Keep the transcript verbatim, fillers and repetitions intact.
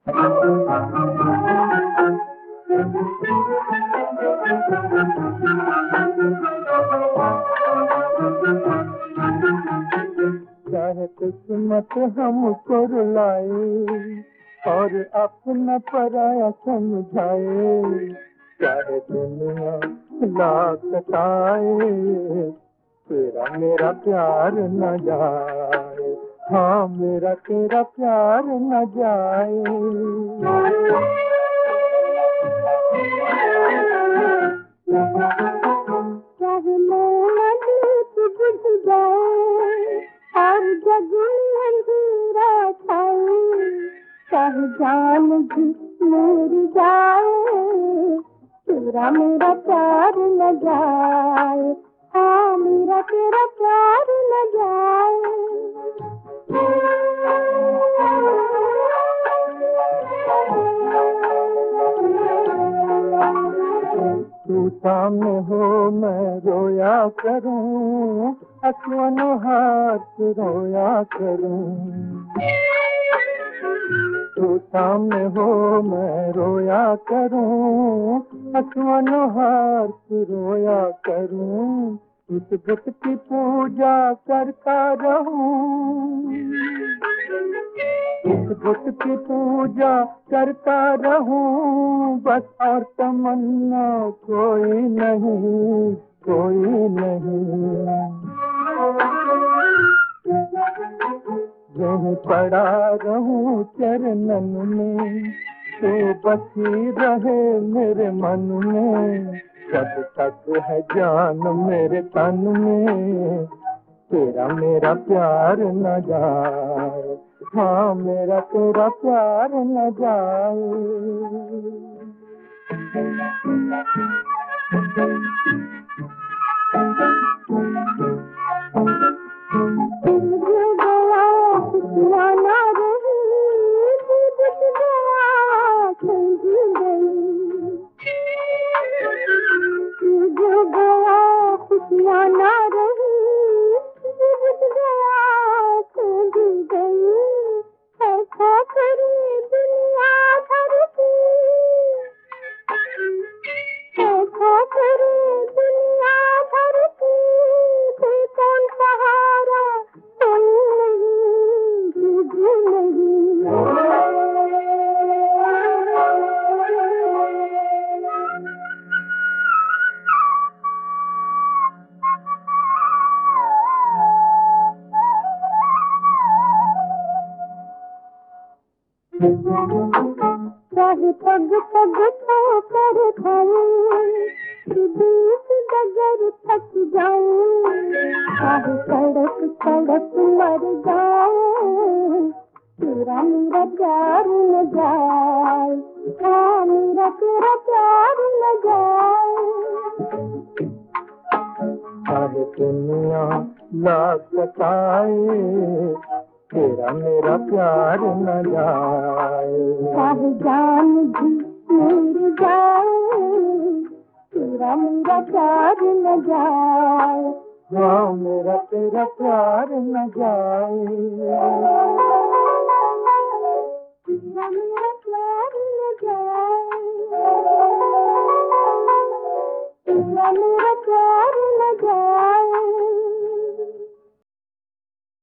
चाहे किस्मत हमको रुलाए और अपना पराया समझाए, चाहे दुनिया लाख सताए, तेरा मेरा प्यार न जाए। हाँ, मेरा तेरा प्यार न जाए। चाहे मेरा दिल बुझ जाए और जग में अंधेरा छाए, चाहे जान भी मेरी जाए, तेरा मेरा प्यार न जाए। हाँ, मेरा तेरा प्यार न जाए। तू सामने हो मैं रोया करूं, अश्वनो हाथ रोया करूं। तू सामने हो मैं रोया करूं, अश्वनो हाथ रोया करूं। इस बुत की पूजा करता रहूं, इस बुत की पूजा करता रहूं, बस और तमन्ना कोई नहीं, कोई नहीं। यहीं पड़ा रहूं चरणन में, तू बसी रहे मेरे मन में, जब तक है जान मेरे तन में, तेरा मेरा प्यार न जाए। हाँ, मेरा तेरा प्यार न जाए। चाहे पग पग ठोकर खाऊं, बीच डगर थक जाऊं, चाहे सड़क सड़क मर जाऊं, तेरा मेरा प्यार न जाए। हाँ, मेरा तेरा प्यार न जाए। चाहे दुनिया लाख सताए, तेरा मेरा प्यार न जाए। चाहे जान भी मेरी जाए, तेरा मेरा प्यार न जाए। हाँ, मेरा तेरा प्यार न जाए। तेरा मेरा प्यार न जाए, तेरा मेरा प्यार न जाए।